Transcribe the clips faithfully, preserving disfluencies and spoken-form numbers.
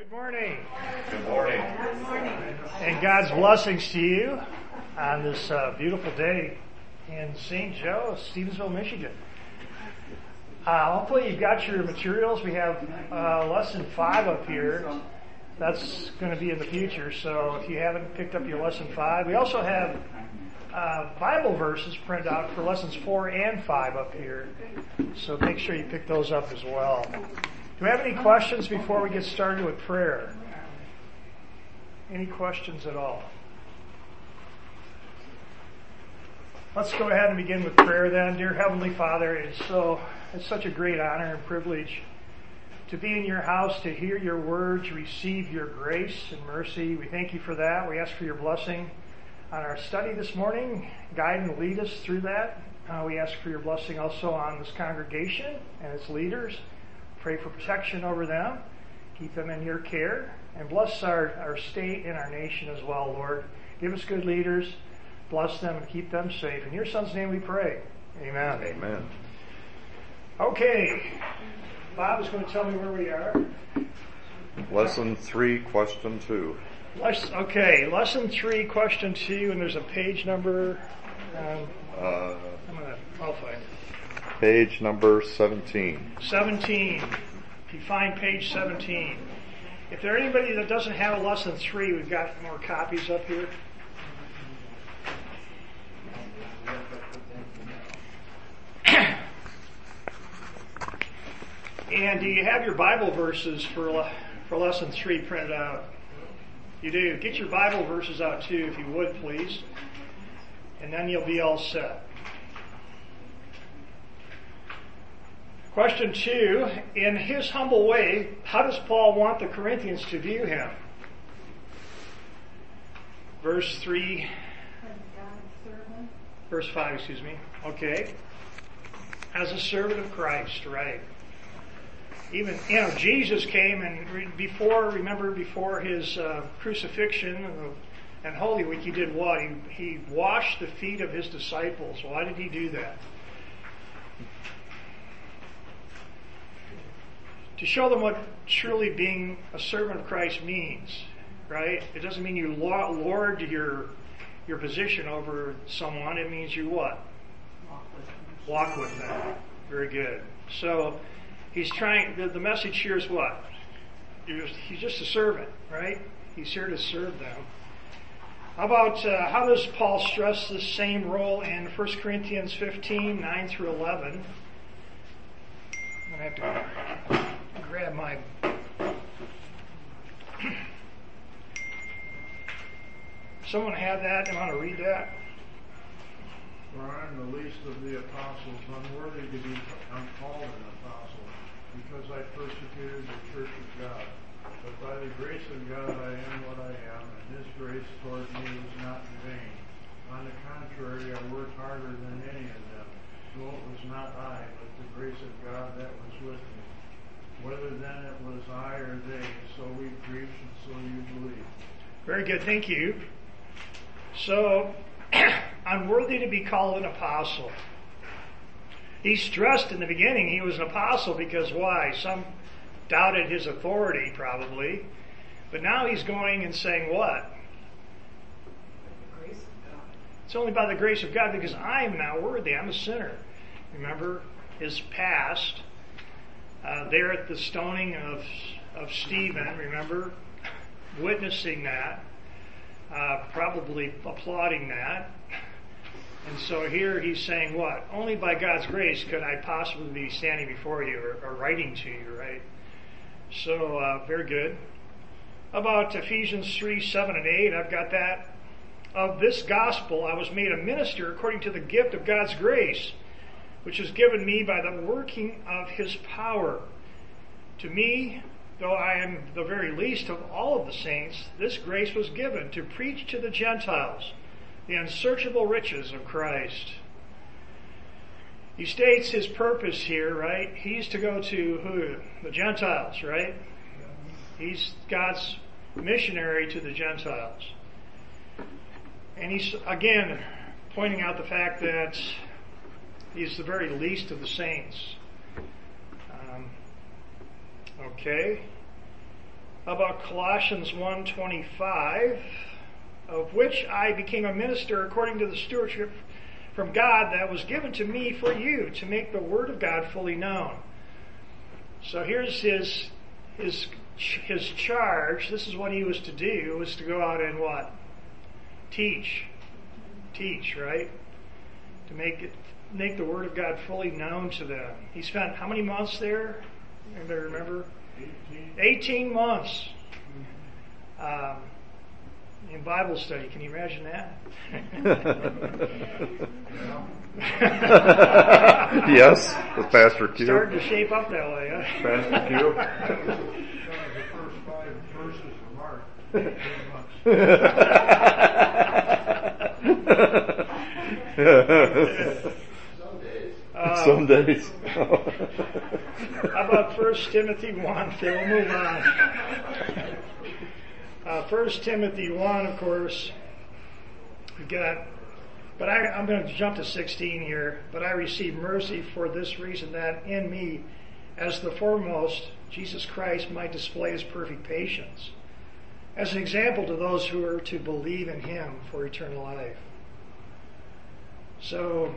Good morning. Good morning. Good morning. And God's blessings to you on this uh, beautiful day in Saint Joe, Stevensville, Michigan. Uh, hopefully you've got your materials. We have uh, lesson five up here. That's going to be in the future, so if you haven't picked up your lesson five, we also have uh, Bible verses printed out for lessons four and five up here. So make sure you pick those up as well. Do we have any questions before we get started with prayer? Any questions at all? Let's go ahead and begin with prayer then. Dear Heavenly Father, it's so it's such a great honor and privilege to be in your house, to hear your words, receive your grace and mercy. We thank you for that. We ask for your blessing on our study this morning. Guide and lead us through that. Uh, we ask for your blessing also on this congregation and its leaders. Pray for protection over them. Keep them in your care. And bless our, our state and our nation as well, Lord. Give us good leaders. Bless them and keep them safe. In your Son's name we pray. Amen. Amen. Okay. Bob is going to tell me where we are. Lesson three, question two. Les- okay, lesson three, question two, and there's a page number. Um, Uh, I'm gonna, I'll find it. page number seventeen. seventeen. If you find page seventeen. If there's anybody that doesn't have a lesson three, we've got more copies up here. And do you have your Bible verses for for lesson three printed out? You do. Get your Bible verses out too, if you would, please. And then you'll be all set. Question two, in his humble way, how does Paul want the Corinthians to view him? Verse three, verse five, excuse me. Okay. As a servant of Christ, right. Even, you know, Jesus came and before, remember before his uh, crucifixion and Holy Week, he did what? He, he washed the feet of his disciples. Why did he do that? To show them what truly being a servant of Christ means, right? It doesn't mean you lord your your position over someone. It means you what? Walk with them. Very good. So he's trying. The, the message here is what? He's, he's just a servant, right? He's here to serve them. How about uh, how does Paul stress the same role in First Corinthians fifteen, nine through eleven? I'm going to have to grab my... Someone have that? I want to read that. For I am the least of the apostles, unworthy to be called an apostle, because I persecuted the church of God. But by the grace of God I am what I am, and his grace toward me was not in vain. On the contrary, I worked harder than any of them, though it was not I, but the grace of God that was with me. Whether then it was I or they, so we preach and so you believe. Very good, thank you. So, unworthy to be called an apostle. He stressed in the beginning he was an apostle because why? Some doubted his authority probably. But now he's going and saying what? The grace of God. It's only by the grace of God because I am now worthy. I'm a sinner. Remember his past. Uh, there at the stoning of of Stephen, remember? Witnessing that. Uh, probably applauding that. And so here he's saying what? Only by God's grace could I possibly be standing before you or, or writing to you, right? So, uh, very good. About Ephesians three, seven, and eight, I've got that. Of this gospel I was made a minister according to the gift of God's grace, which was given me by the working of his power. To me, though I am the very least of all of the saints, this grace was given to preach to the Gentiles the unsearchable riches of Christ. He states his purpose here, right? He's to go to who? The Gentiles, right? He's God's missionary to the Gentiles. And he's, again, pointing out the fact that he's the very least of the saints. Um, okay. How about Colossians one twenty-five, of which I became a minister according to the stewardship from God that was given to me for you, to make the word of God fully known. So here's his his his charge. This is what he was to do, was to go out and what? Teach. Teach, right? To make it make the word of God fully known to them. He spent how many months there? Anybody remember? eighteen. Eighteen months. Um, in Bible study. Can you imagine that? Yes, with Pastor Q. Starting to shape up that way, huh? Pastor Q. That was the first five verses of Mark. eighteen months. Um, Some days. How about First Timothy one? Okay, we'll move on. Uh, First Timothy one, of course, we got, but I, I'm going to jump to sixteen here. But I received mercy for this reason, that in me, as the foremost, Jesus Christ might display his perfect patience, as an example to those who are to believe in him for eternal life. So,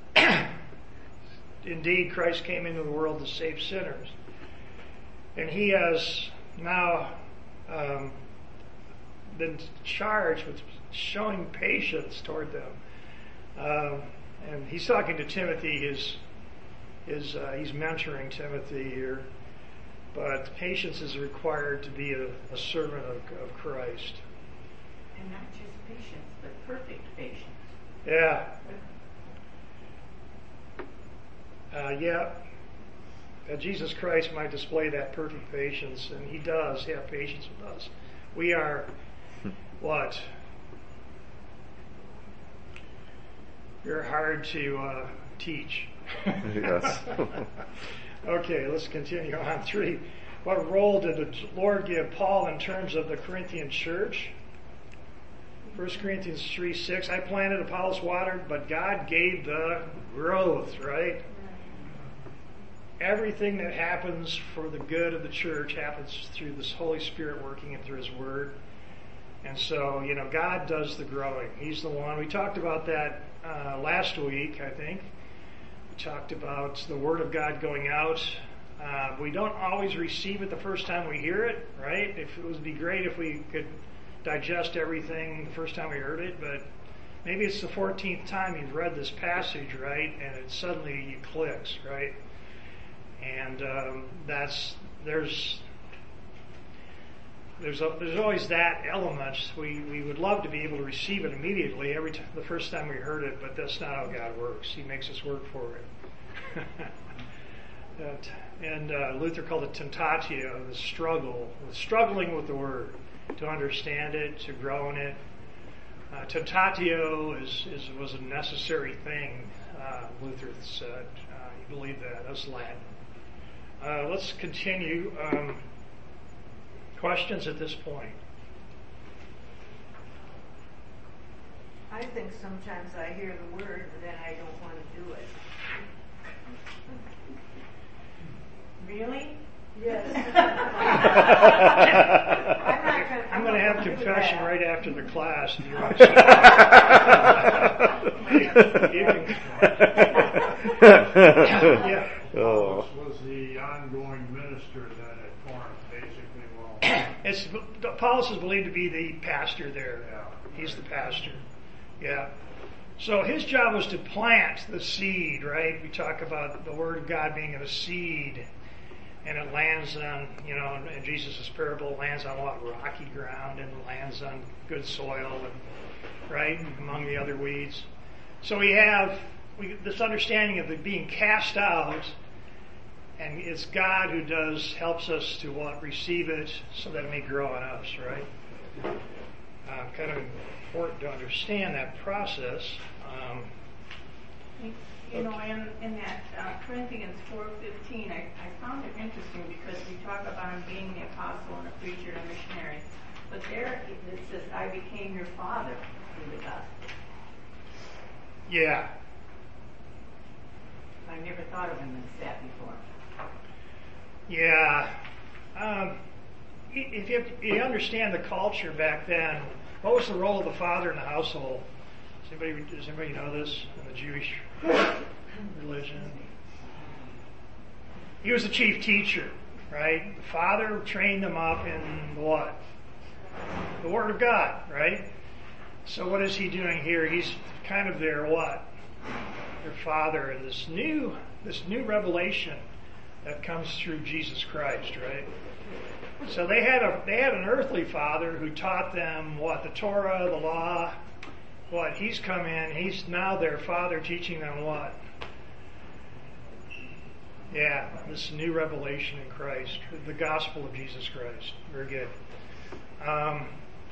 indeed, Christ came into the world to save sinners. And he has now um, been charged with showing patience toward them. Um, and he's talking to Timothy, his, his, uh, he's mentoring Timothy here. But patience is required to be a, a servant of, of Christ. And not just patience, but perfect patience. Yeah. Uh, yeah, that Jesus Christ might display that perfect patience, and he does have patience with us. We are what? We're hard to uh, teach. Yes. Okay, let's continue on. Three. What role did the Lord give Paul in terms of the Corinthian church? First Corinthians three six. I planted, Apollos watered, but God gave the growth, right? Everything that happens for the good of the church happens through this Holy Spirit working it through his word. And so, you know, God does the growing. He's the one. We talked about that uh, last week, I think. We talked about the word of God going out. Uh, we don't always receive it the first time we hear it, right? If it would be great if we could digest everything the first time we heard it, but maybe it's the fourteenth time you've read this passage, right? And it suddenly clicks, right? And um, that's there's there's a, there's always that element. We we would love to be able to receive it immediately every time, the first time we heard it, but that's not how God works. He makes us work for it. that, and uh, Luther called it tentatio, the struggle, the struggling with the word, to understand it, to grow in it. Uh, tentatio is, is was a necessary thing. Uh, Luther said. Uh, he believed that. That's Latin. Uh, let's continue. Um, questions at this point? I think sometimes I hear the word, but then I don't want to do it. Really? Yes. I'm going to have confession right after the class. If you want to yeah. Oh. Was the ongoing minister then at Corinth, basically? Well, It's Apollos is believed to be the pastor there. yeah. He's the pastor. Yeah. So his job was to plant the seed, right? We talk about the word of God being a seed, and it lands on, you know, in Jesus' parable, it lands on what? Rocky ground, and it lands on good soil, and right, among the other weeds. So we have we, this understanding of it being cast out, and it's God who does helps us to what? Receive it so that it may grow in us, right? Uh, kind of important to understand that process. Um, You know, in, in that uh, Corinthians four fifteen, I, I found it interesting because we talk about him being the apostle and a preacher and a missionary. But there it says, I became your father through the gospel. yeah. I never thought of him as that before. Yeah. Um, if you, you understand the culture back then, what was the role of the father in the household? Does anybody, does anybody know this in the Jewish religion? He was the chief teacher, right? The father trained them up in what? The Word of God, right? So what is he doing here? He's kind of their what? Their father. This new, this new revelation that comes through Jesus Christ, right? So they had a they had an earthly father who taught them what? The Torah, the law. What? He's come in. He's now their father, teaching them what? Yeah, this new revelation in Christ, the gospel of Jesus Christ. Very good. Um,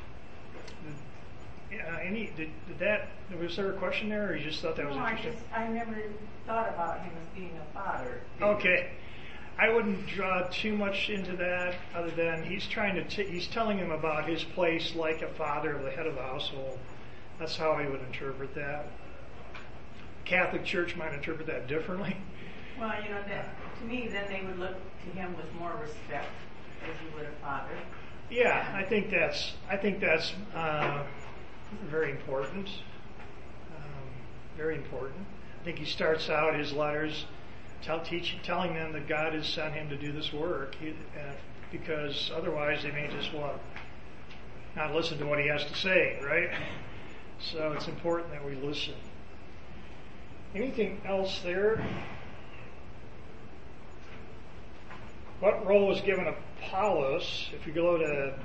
uh, any did, did that? Was there a question there, or you just thought that was no, interesting? I just I never thought about him as being a father. Okay, I wouldn't draw too much into that, other than he's trying to t- he's telling him about his place like a father, the head of the household. That's how I would interpret that. Catholic Church might interpret that differently. Well, you know, that to me, then they would look to him with more respect, as you would a father. Yeah, I think that's I think that's uh, very important. Um, very important. I think he starts out his letters tell, teaching, telling them that God has sent him to do this work, he, uh, because otherwise they may just what not listen to what he has to say, right? So it's important that we listen. Anything else there? What role was given Apollos? If you go to,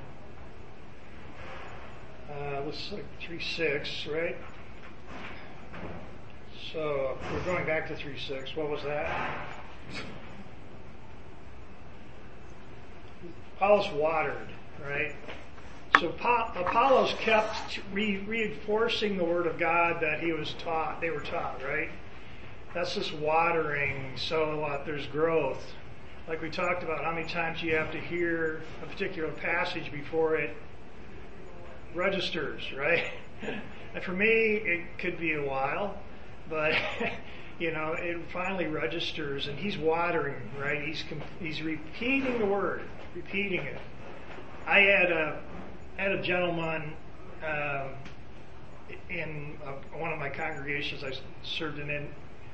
uh, let's like three six, right? So we're going back to three six. What was that? Apollos watered, right? So Apollos kept re- reinforcing the word of God that he was taught. They were taught, right? That's just watering. So uh, there's growth. Like we talked about, how many times you have to hear a particular passage before it registers, right? And for me, it could be a while, but you know, it finally registers, and he's watering, right? He's he's repeating the word, repeating it. I had a had a gentleman um, in a, one of my congregations I served in.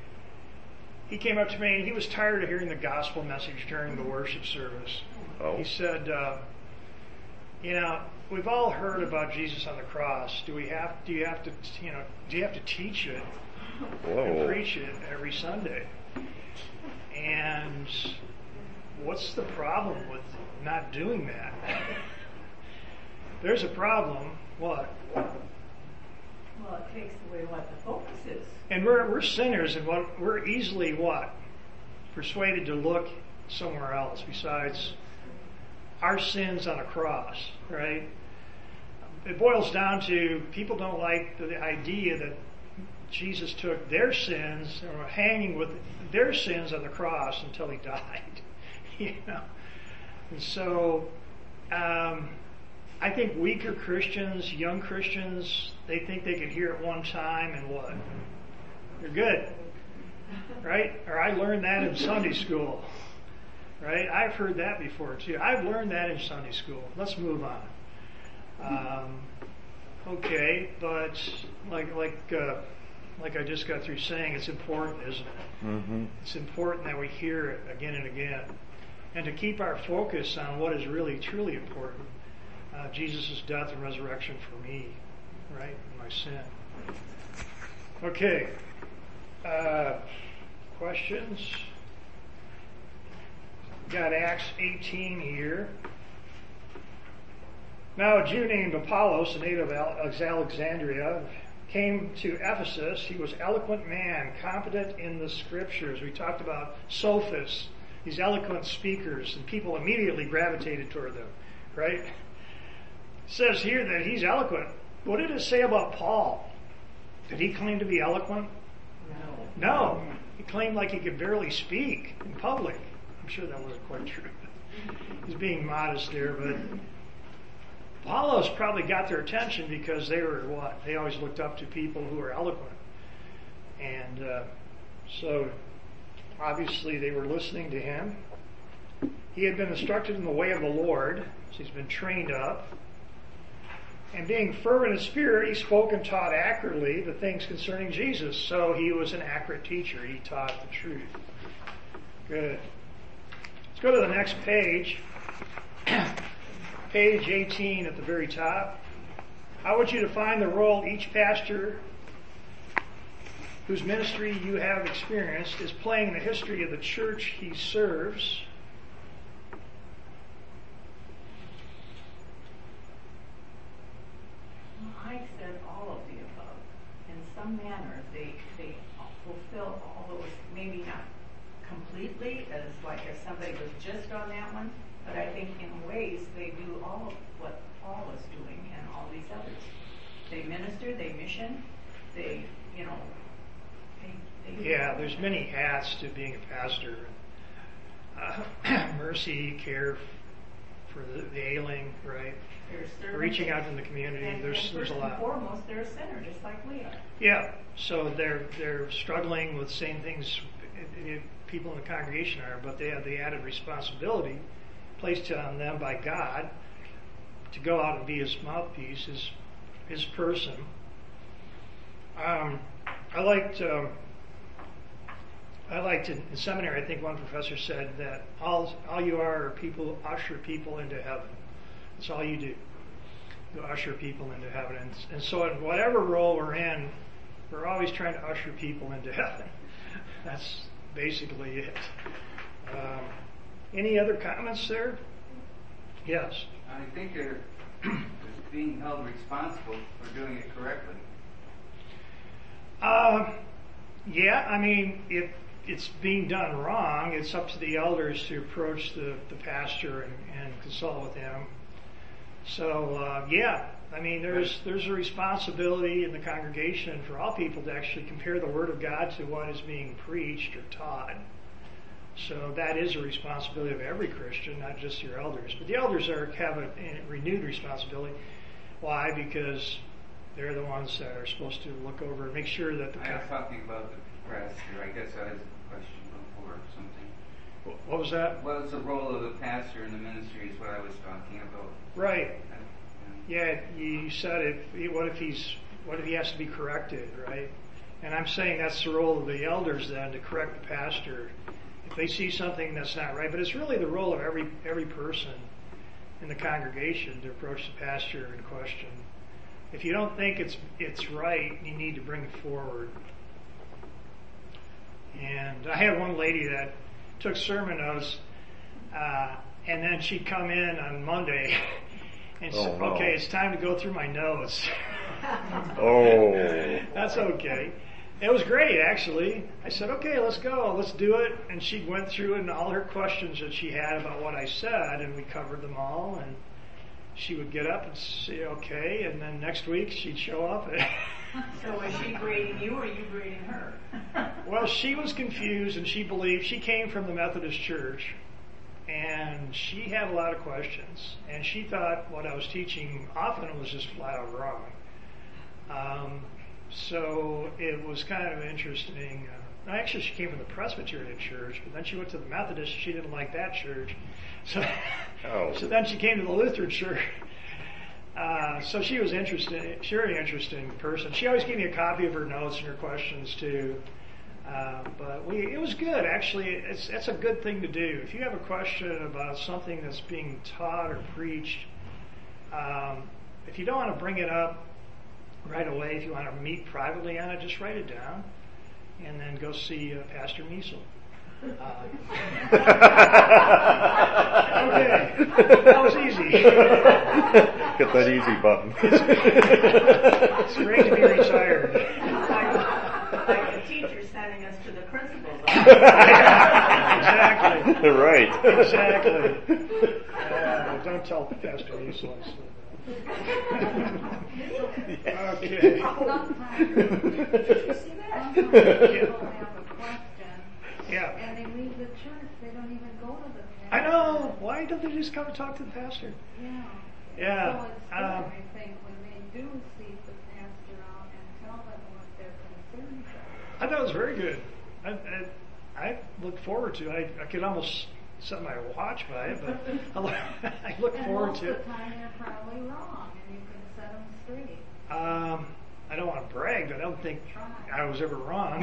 He came up to me and he was tired of hearing the gospel message during the worship service. Oh. He said, uh, "You know, we've all heard about Jesus on the cross. Do we have? Do you have to? You know? Do you have to teach it Whoa. and preach it every Sunday? And what's the problem with not doing that?" There's a problem. What? Well, it takes away what the focus is. And we're we're sinners, and what we're easily what? Persuaded to look somewhere else besides our sins on a cross, right? It boils down to people don't like the idea that Jesus took their sins and were hanging with their sins on the cross until he died, you know. And so, um, I think weaker Christians, young Christians, they think they can hear it one time and what? They're good, right? Or I learned that in Sunday school, right? I've heard that before too. I've learned that in Sunday school. Let's move on. Um, okay, but like like uh, like I just got through saying, it's important, isn't it? Mm-hmm. It's important that we hear it again and again, and to keep our focus on what is really truly important. Uh, Jesus' death and resurrection for me, right? My sin. Okay. Uh, questions? Got Acts eighteen here. Now a Jew named Apollos, a native of Alexandria, came to Ephesus. He was an eloquent man, competent in the scriptures. We talked about sophists, these eloquent speakers, and people immediately gravitated toward them, right? It says here that he's eloquent. What did it say about Paul? Did he claim to be eloquent? No. No. He claimed like he could barely speak in public. I'm sure that wasn't quite true. He's being modest there, but Apollos probably got their attention because they were what? They always looked up to people who were eloquent. And uh, so obviously they were listening to him. he had been instructed in the way of the Lord, so he's been trained up. And being fervent in spirit, he spoke and taught accurately the things concerning Jesus. So he was an accurate teacher. He taught the truth. Good. Let's go to the next page. Page eighteen at the very top. I want you to find the role each pastor whose ministry you have experienced is playing in the history of the church he serves. Mike said all of the above. In some manner, they they fulfill all those, maybe not completely, as like if somebody was just on that one, but I think in ways they do all of what Paul is doing and all these others. They minister, they mission, they, you know, they, they Yeah, there's many hats to being a pastor. Uh, mercy, care for the, the ailing, right? They're servants. Reaching out in the community. And, there's and there's a first lot. and foremost, they're a sinner, just like we are. Yeah, so they're they're struggling with the same things it, it, people in the congregation are, but they have the added responsibility placed on them by God to go out and be His mouthpiece, His His person. Um, I liked um, I liked in, in seminary. I think one professor said that all all you are are people usher people into heaven. That's all you do. You usher people into heaven, and, and so in whatever role we're in, we're always trying to usher people into heaven. That's basically it. Um, any other comments there? Yes. I think they're being held responsible for doing it correctly. Uh, yeah, I mean, if it's being done wrong, it's up to the elders to approach the, the pastor and, and consult with him. So, uh, yeah, I mean, there's there's a responsibility in the congregation for all people to actually compare the Word of God to what is being preached or taught. So that is a responsibility of every Christian, not just your elders. But the elders are have a, a renewed responsibility. Why? Because they're the ones that are supposed to look over and make sure that the... I was talking about the pastor. I guess I had a question before or something. What was that? What is the role of the pastor in the ministry is what I was talking about. Right. Uh, Yeah, you said if what if he's what if he has to be corrected, right? And I'm saying that's the role of the elders then to correct the pastor if they see something that's not right. But it's really the role of every every person in the congregation to approach the pastor and question. If you don't think it's it's right, you need to bring it forward. And I had one lady that took sermon notes, uh, and then she'd come in on Monday and Oh, said, no. "Okay, it's time to go through my notes." Oh. That's okay. It was great, actually. I said, "Okay, let's go, let's do it." And she went through and all her questions that she had about what I said, and we covered them all. And she would get up and say, "Okay," and then next week she'd show up. So was she grading you or you grading her? Well, she was confused, and she believed she came from the Methodist Church, and she had a lot of questions, and she thought what I was teaching often was just flat out wrong. Um, so it was kind of interesting. Uh, actually, she came from the Presbyterian Church, but then she went to the Methodist. She didn't like that church, so Oh. so then she came to the Lutheran Church. Uh, so she was interesting, she was a very interesting person. She always gave me a copy of her notes and her questions too. Uh, but we, it was good actually. It's it's a good thing to do. If you have a question about something that's being taught or preached, um, if you don't want to bring it up right away, if you want to meet privately on it, just write it down and then go see uh, Pastor Miesel. Uh, okay, that was easy. Get that easy button. It's great to be retired. It's like, like the teacher sending us to the principal's office. Exactly. Right. Exactly. Uh, don't tell Pastor Miesel. Okay. Sometimes, you see that? Sometimes people have a question, Yeah. and they leave the church, they don't even go to the pastor. I know. Why don't they just come and talk to the pastor? Yeah. Yeah. So it's good, Um, I think, when they do seek the pastor out and tell them what their concerns are. I thought it was very good. I, I, I look forward to it. I, I could almost something I watch by it, but I look, I look forward to it. And most of the time you're probably wrong, and you can set them straight. Um, I don't want to brag, but I don't think I was ever wrong.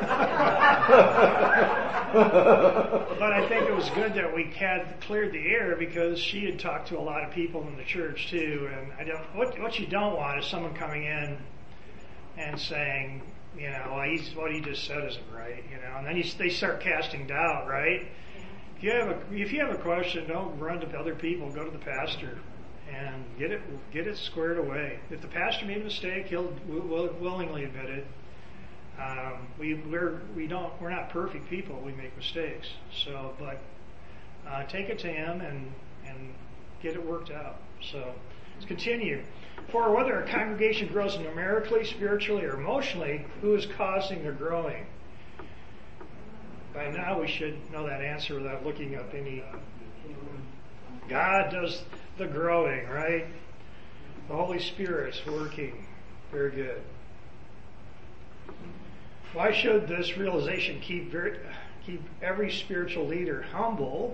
But I think it was good that we had cleared the air because she had talked to a lot of people in the church too. And I don't. What what you don't want is someone coming in and saying, you know, well, he's, what he just said isn't right, you know, and then you, they start casting doubt, right? If you have a if you have a question, don't run to other people. Go to the pastor. And get it get it squared away. If the pastor made a mistake, he'll will, willingly admit it. Um, we we're we don't we're not perfect people. We make mistakes. So, but uh, take it to him and and get it worked out. So let's continue. For whether a congregation grows numerically, spiritually, or emotionally, who is causing their growing? By now, we should know that answer without looking up any. God does the growing, right? The Holy Spirit's working. Very good. Why should this realization keep very, keep every spiritual leader humble?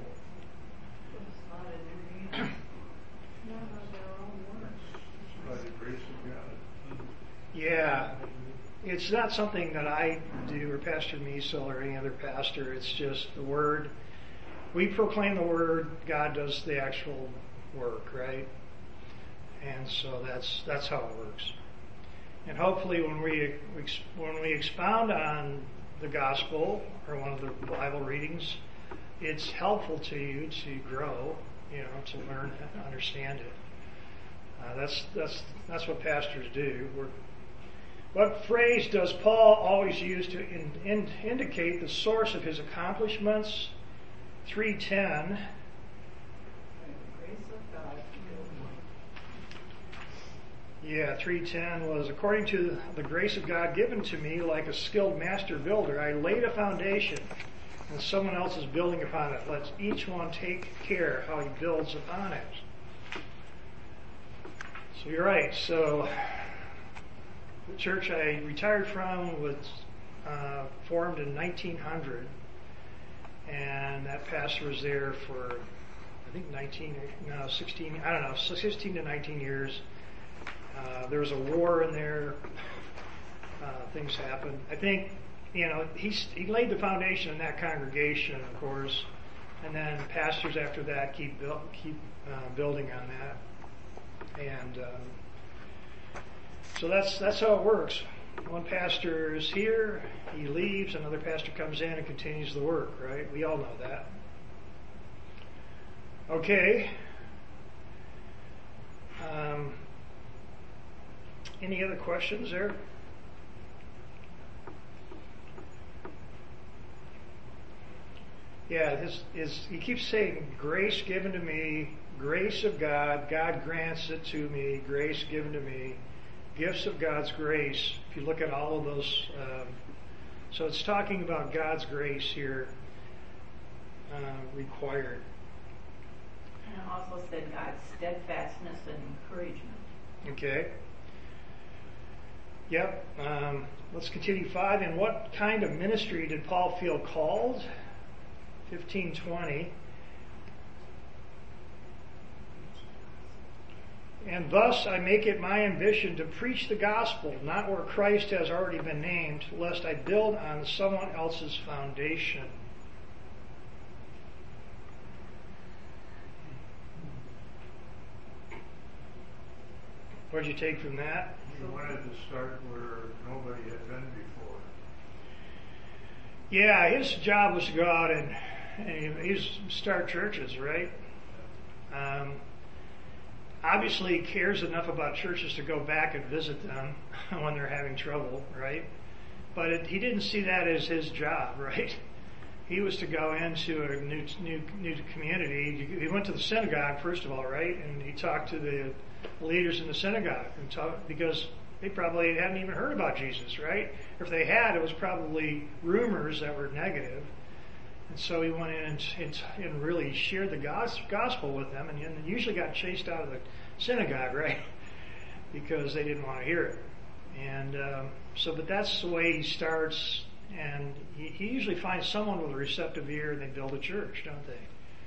By the grace of God. Yeah. It's not something that I do or Pastor Miesel or any other pastor. It's just the Word. We proclaim the Word. God does the actual work, right? And so that's that's how it works. And hopefully, when we when we expound on the gospel or one of the Bible readings, it's helpful to you to grow, you know, to learn and understand it. Uh, that's that's that's what pastors do. We're, what phrase does Paul always use to in, in, indicate the source of his accomplishments? three ten. Yeah, three ten was, according to the grace of God given to me, like a skilled master builder, I laid a foundation, and someone else is building upon it. Let each one take care how he builds upon it. So you're right. So the church I retired from was uh, formed in nineteen hundred, and that pastor was there for, I think, nineteen, no, sixteen, I don't know, sixteen to nineteen years. Uh, there was a war in there. Uh, things happened. I think, you know, he he laid the foundation in that congregation, of course, and then pastors after that keep build, keep uh, building on that. And um, so that's that's how it works. One pastor is here, he leaves, another pastor comes in and continues the work, right? We all know that. Okay. Um, any other questions there? Yeah, his, his, he keeps saying, grace given to me, grace of God, God grants it to me, grace given to me, gifts of God's grace. If you look at all of those, um, so it's talking about God's grace here uh, required. And it also said God's steadfastness and encouragement. Okay. Yep. Um, let's continue. Five. In what kind of ministry did Paul feel called? fifteen twenty. And thus I make it my ambition to preach the gospel, not where Christ has already been named, lest I build on someone else's foundation. What did you take from that? He wanted to start where nobody had been before. Yeah, his job was to go out and, and he's start churches, right? Um, obviously, he cares enough about churches to go back and visit them when they're having trouble, right? But it, he didn't see that as his job, right? He was to go into a new new new community. He went to the synagogue first of all, right? And he talked to the leaders in the synagogue and talk, because they probably hadn't even heard about Jesus, right? Or if they had, it was probably rumors that were negative. And so he went in and, and, and really shared the gospel with them, and, and usually got chased out of the synagogue, right? Because they didn't want to hear it. And um, so, but that's the way he starts, and he, he usually finds someone with a receptive ear, and they build a church, don't they?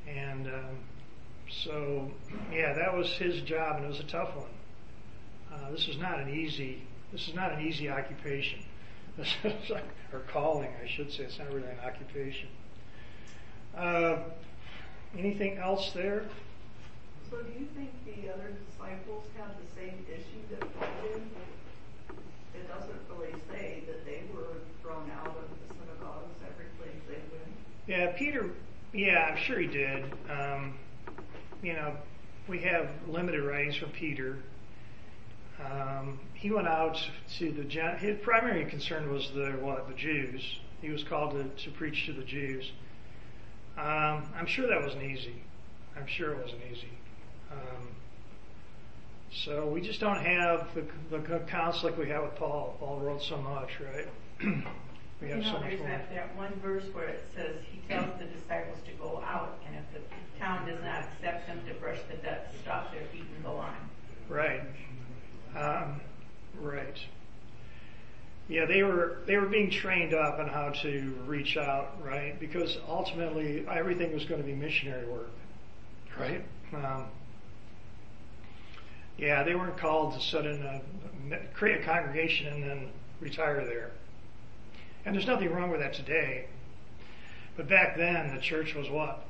And um, so, yeah, that was his job, and it was a tough one. Uh, this is not an easy. This is not an easy occupation. This is like, or calling, I should say. It's not really an occupation. Uh, anything else there? So do you think the other disciples had the same issue that Paul did? It doesn't really say that they were thrown out of the synagogues every place they went. Yeah, Peter, yeah, I'm sure he did. Um, you know, we have limited writings from Peter. Um, he went out to the, his primary concern was the, what, the Jews. He was called to, to preach to the Jews. Um, I'm sure that wasn't easy. I'm sure it wasn't easy. Um, so we just don't have the, the accounts like we have with Paul. Paul wrote so much, right? we have you know, so much there's more. that, that one verse where it says he tells the disciples to go out, and if the town does not accept them to brush the dust, stop their feet and go on. Right. Um, right. Yeah, they were they were being trained up on how to reach out, right? Because ultimately everything was going to be missionary work, right? Um, yeah, they weren't called to sit in a create a congregation and then retire there. And there's nothing wrong with that today. But back then, the church was what?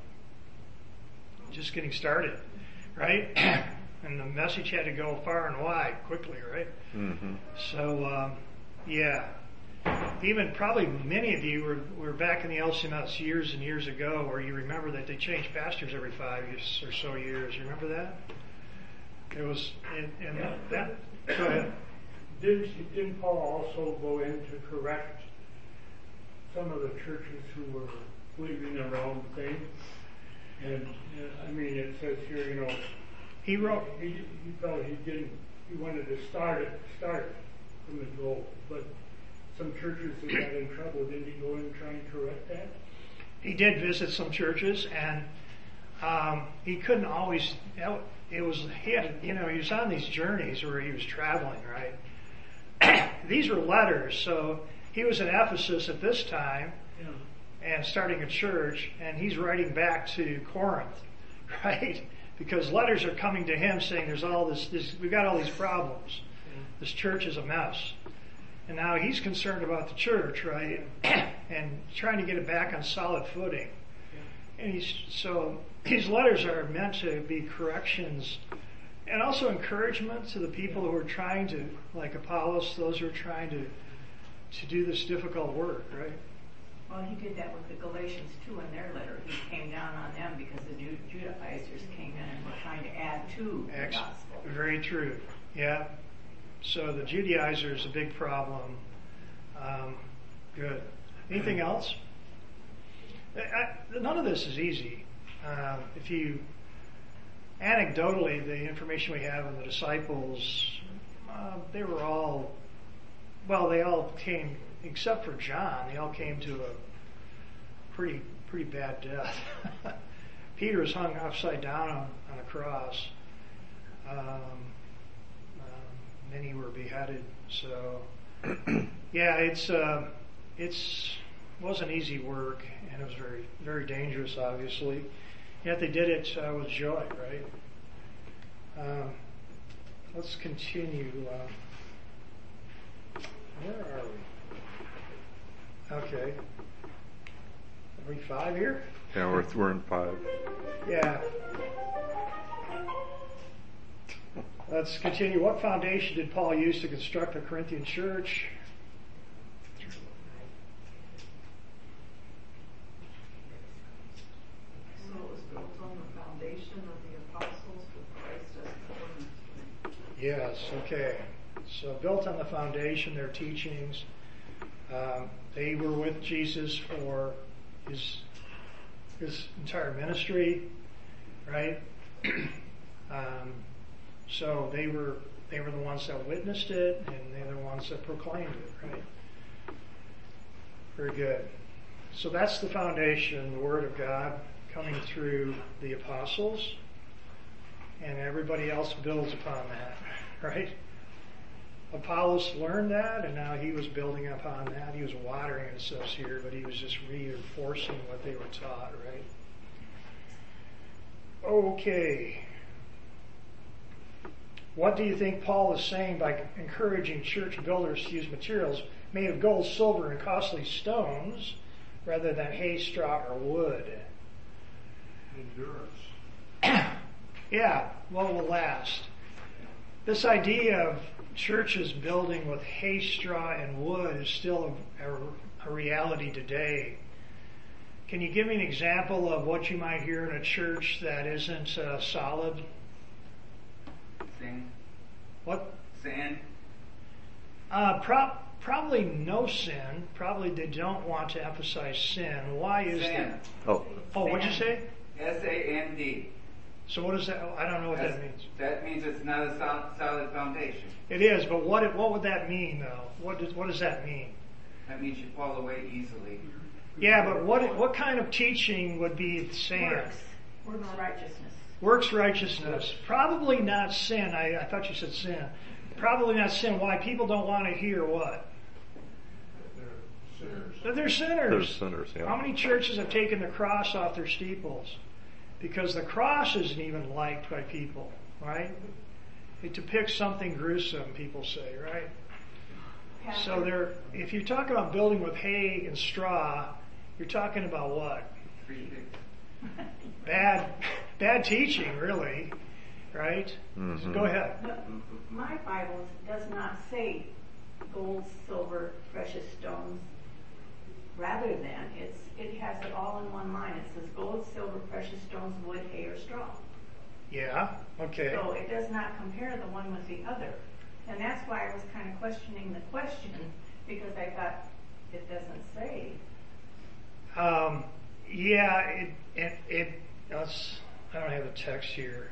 Just getting started, right? And the message had to go far and wide quickly, right? Mm-hmm. So, um, yeah. Even probably many of you were, were back in the L C M S years and years ago where you remember that they changed pastors every five years or so years. You remember that? It was, and, and Yeah. that, go ahead. Didn't, didn't Paul also go in to correct some of the churches who were believing the wrong thing? And, uh, I mean, it says here, you know, He wrote, he, he felt he didn't, he wanted to start it, start from the goal, but some churches that got in trouble, didn't he go in and try and correct that? he did visit some churches, and um, he couldn't always. It was he had, you know, he was on these journeys where he was traveling, right? These were letters, so he was in Ephesus at this time, Yeah. and starting a church, and he's writing back to Corinth, right? Because letters are coming to him saying, "There's all this, this we've got all these problems. This church is a mess." And now he's concerned about the church, right? And trying to get it back on solid footing. And he's, so these letters are meant to be corrections and also encouragement to the people who are trying to, like Apollos, those who are trying to to do this difficult work, right? Well, he did that with the Galatians too in their letter. He came down on them because the Ju- Judaizers came in and were trying to add to the Ex- gospel. Very true. Yeah. So the Judaizers a big problem. Um, good. Anything else? I, I, none of this is easy. Um, if you anecdotally, the information we have on the disciples, uh, they were all well. They all came, except for John. They all came to a pretty pretty bad death. Peter was hung upside down on, on a cross. Um, Many were beheaded. So, yeah, it's uh, it's wasn't easy work, and it was very very dangerous, obviously. Yet they did it uh, with joy, right? Um, let's continue. Uh, where are we? Okay, are we five here? Yeah, we're we're in five. Yeah. Let's continue. What foundation did Paul use to construct the Corinthian church? So it was built on the foundation of the apostles with Christ as the cornerstone. Yes, okay. So built on the foundation, their teachings. Um, they were with Jesus for his his entire ministry, right? um, So they were they were the ones that witnessed it, and they're the ones that proclaimed it, right? Very good. So that's the foundation, the Word of God coming through the apostles, and everybody else builds upon that, right? Apollos learned that, and now he was building upon that. He was watering, it says here, but he was just reinforcing what they were taught, right? Okay. What do you think Paul is saying by encouraging church builders to use materials made of gold, silver, and costly stones rather than hay, straw, or wood? Endurance. Yeah, what will last? This idea of churches building with hay, straw, and wood is still a, a, a reality today. Can you give me an example of what you might hear in a church that isn't uh, solid? Sin. What? Sin. Uh, pro- probably no sin. Probably they don't want to emphasize sin. Why is Sin. that? Oh, Oh, what'd you say? S A N D. So what is that? I don't know what that That's- means. That means it's not a sol- solid foundation. It is, but what what would that mean though? What does what does that mean? That means you fall away easily. Yeah, but what what kind of teaching would be sand? Works. Works righteousness. Works righteousness. Probably not sin. I, I thought you said sin. Probably not sin. Why? People don't want to hear what? They're sinners. That they're sinners. they're sinners, yeah. How many churches have taken the cross off their steeples? Because the cross isn't even liked by people, right? It depicts something gruesome, people say, right? So there, if you talk about building with hay and straw, you're talking about what? Three six. Bad, bad teaching, really, right? Mhm. So go ahead. But my Bible does not say gold, silver, precious stones. Rather than, it's it has it all in one line. It says gold, silver, precious stones, wood, hay, or straw. Yeah. Okay. So it does not compare the one with the other. And that's why I was kind of questioning the question, because I thought it doesn't say. Um, yeah. It it it. Let's, I don't have the text here.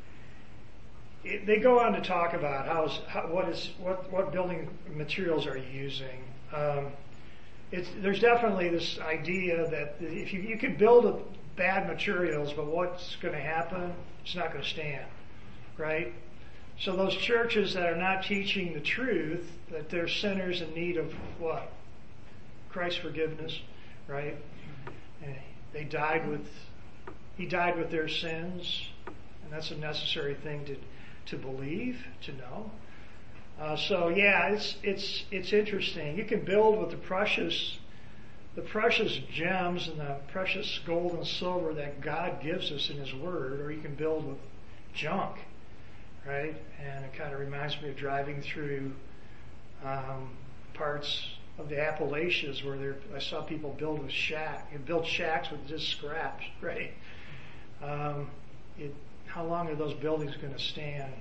It, they go on to talk about how's, how what is what what building materials are you using. Um, it's there's definitely this idea that if you you can build with bad materials, but what's going to happen? It's not going to stand, right? So those churches that are not teaching the truth, that they're sinners in need of what? Christ's forgiveness, right? And they died with, he died with their sins, and that's a necessary thing to to believe, to know. Uh, so yeah, it's it's it's interesting. You can build with the precious, the precious gems and the precious gold and silver that God gives us in His Word, or you can build with junk, right? And it kind of reminds me of driving through um, parts of the Appalachians where there, I saw people build with shack, build shacks with just scraps, right? Um, it, how long are those buildings going to stand?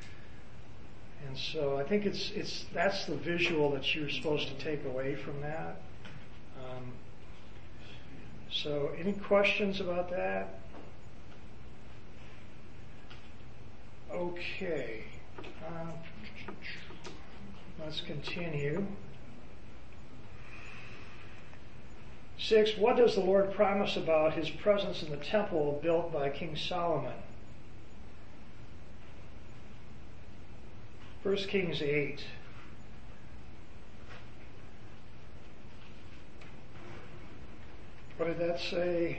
And so I think it's it's that's the visual that you're supposed to take away from that. Um, so any questions about that? Okay. Uh, let's continue. Six, what does the Lord promise about His presence in the temple built by King Solomon? First Kings eight. What did that say?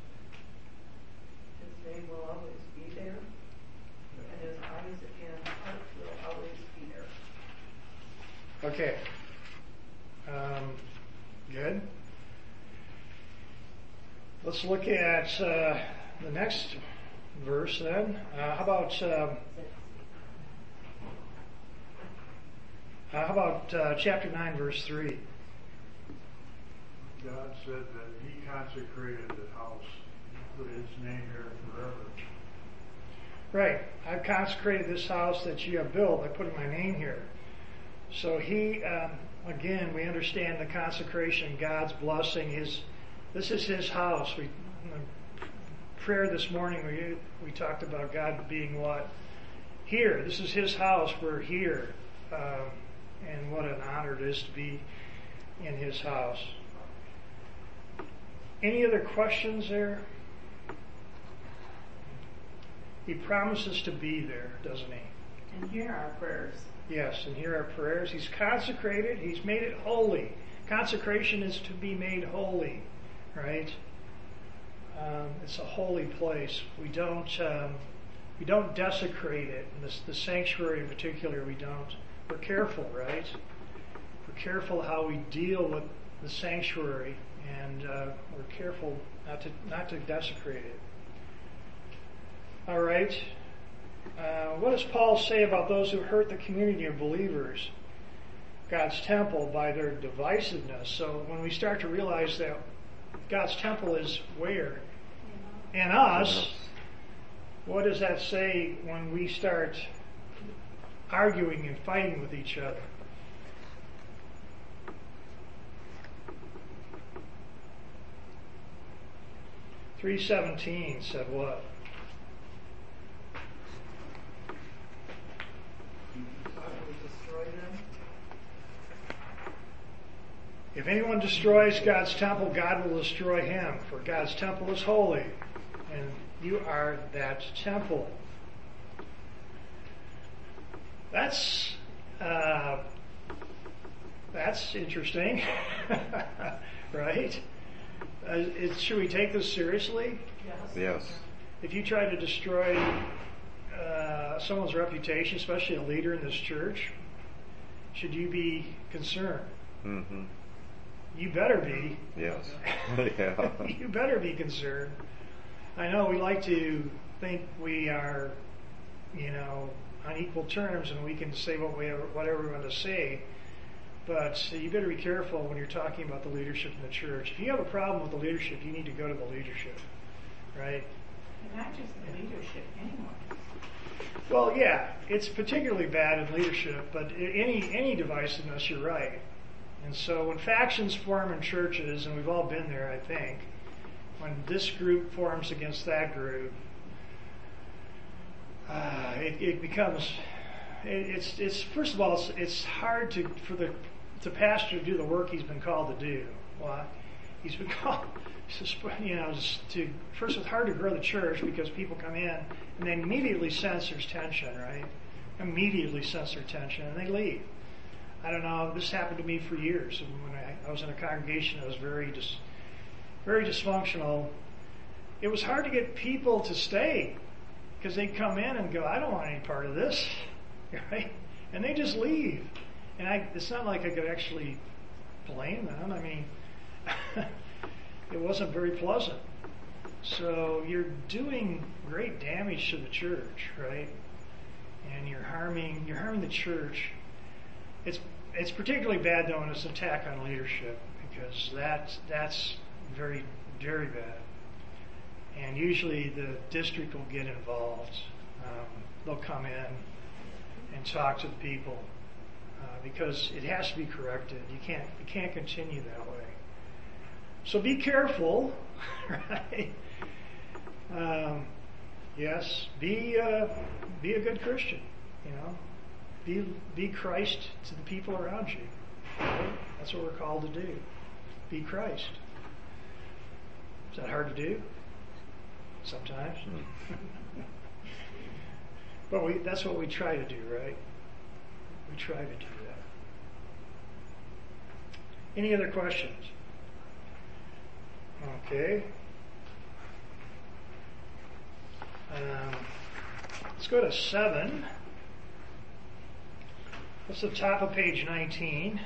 His name will always be there, and his eyes and heart will always be there. Okay. Um, good. Let's look at uh, the next verse then. Uh, how about uh, how about uh, chapter nine, verse three? God said that He consecrated the house. He put His name here forever. Right. I've consecrated this house that you have built by putting my name here. So He, um, again, we understand the consecration, God's blessing. His, this is His house. We, in the prayer this morning, we we talked about God being what? Here. This is His house. We're here. Um, and what an honor it is to be in His house. Any other questions there? He promises to be there, doesn't He? And hear our prayers. Yes, and hear our prayers. He's consecrated. He's made it holy. Consecration is to be made holy, right? Um, it's a holy place. We don't um, we don't desecrate it. And this, the sanctuary in particular, we don't. We're careful, right? We're careful how we deal with the sanctuary, and uh, we're careful not to not to desecrate it. All right. Uh, what does Paul say about those who hurt the community of believers, God's temple, by their divisiveness? So when we start to realize that God's temple is where? In us, what does that say when we start arguing and fighting with each other? three seventeen said what? If anyone destroys God's temple, God will destroy him, for God's temple is holy, and you are that temple. That's uh, that's interesting, right? Uh, it, should we take this seriously? Yes. Yes. If you try to destroy uh, someone's reputation, especially a leader in this church, should you be concerned? Mm-hmm. You better be. Yes. Yeah. You better be concerned. I know we like to think we are, you know, on equal terms and we can say what we ever, whatever we want to say, but you better be careful when you're talking about the leadership in the church. If you have a problem with the leadership, you need to go to the leadership, right? And not just the leadership, anyone. Well, yeah, it's particularly bad in leadership, but any any divisiveness, you're right. And so when factions form in churches, and we've all been there, I think, when this group forms against that group, uh, it, it becomes, it, it's it's first of all, it's, it's hard to for the the pastor to do the work he's been called to do. Why? He's been called, you know, to first it's hard to grow the church because people come in and they immediately sense there's tension, right? Immediately sense their tension and they leave. I don't know. This happened to me for years. And when I, I was in a congregation that was very, dis, very dysfunctional, it was hard to get people to stay because they'd come in and go, "I don't want any part of this," right? And they just leave. And I, it's not like I could actually blame them. I mean, it wasn't very pleasant. So you're doing great damage to the church, right? And you're harming, you're harming the church. It's it's particularly bad though when it's an attack on leadership because that's that's very very bad. And usually the district will get involved. Um, they'll come in and talk to the people uh, because it has to be corrected. You can't you can't continue that way. So be careful, right? Um, yes, be uh, be a good Christian, you know. Be be Christ to the people around you. Right? That's what we're called to do. Be Christ. Is that hard to do? Sometimes. But we, that's what we try to do, right? We try to do that. Any other questions? Okay. Um, let's go to seven. That's the top of page nineteen.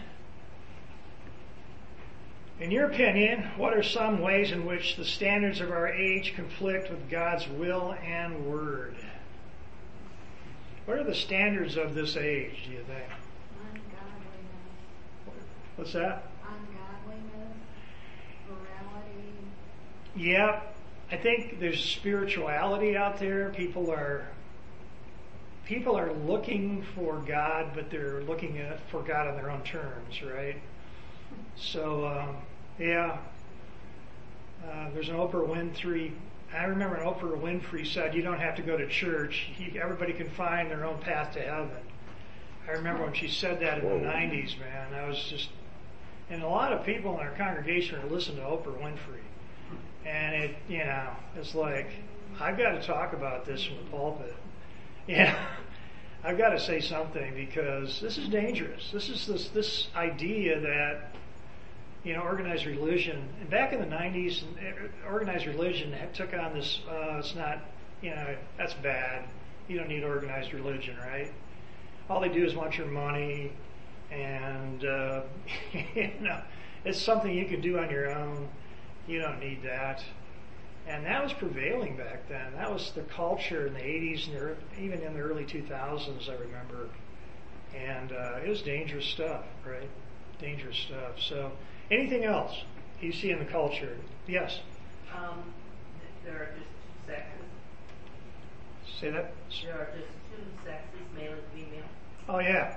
In your opinion, what are some ways in which the standards of our age conflict with God's will and word? What are the standards of this age, do you think? Ungodliness. What's that? Ungodliness. Morality. Yeah, I think there's spirituality out there. People are people are looking for God, but they're looking at for God on their own terms, right? So, um, yeah, uh, there's an Oprah Winfrey. I remember an Oprah Winfrey said, "You don't have to go to church. He, everybody can find their own path to heaven." I remember when she said that in Whoa. the nineties, man. I was just, and a lot of people in our congregation are listening to Oprah Winfrey, and it, you know, it's like I've got to talk about this from the pulpit. Yeah, I've got to say something because this is dangerous. This is this this idea that you know, organized religion. And back in the nineties, organized religion took on this, uh, it's not, you know, that's bad. You don't need organized religion, right? All they do is want your money, and, uh, you know, it's something you can do on your own. You don't need that. And that was prevailing back then. That was the culture in the eighties and the, even in the early two thousands, I remember. And uh, it was dangerous stuff, right? Dangerous stuff. So, anything else you see in the culture? Yes? Um, there are just two sexes. Say that? There are just two sexes, male and female. Oh, yeah.